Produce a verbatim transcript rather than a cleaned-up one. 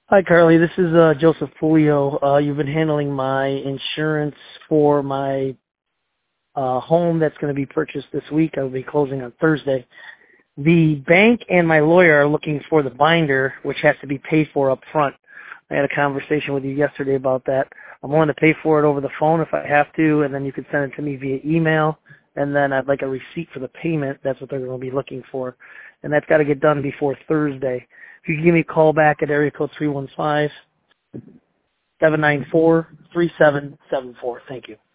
Hi, Carly. This is uh, Joseph Pulio. Uh, you've been handling my insurance for my uh, home that's going to be purchased this week. I will be closing on Thursday. The bank and my lawyer are looking for the binder, which has to be paid for up front. I had a conversation with you yesterday about that. I'm willing to pay for it over the phone if I have to, and then you could send it to me via email, and then I'd like a receipt for the payment. That's what they're going to be looking for, and that's got to get done before Thursday. If you could give me a call back at area code three one five, seven nine four, three seven seven four. Thank you.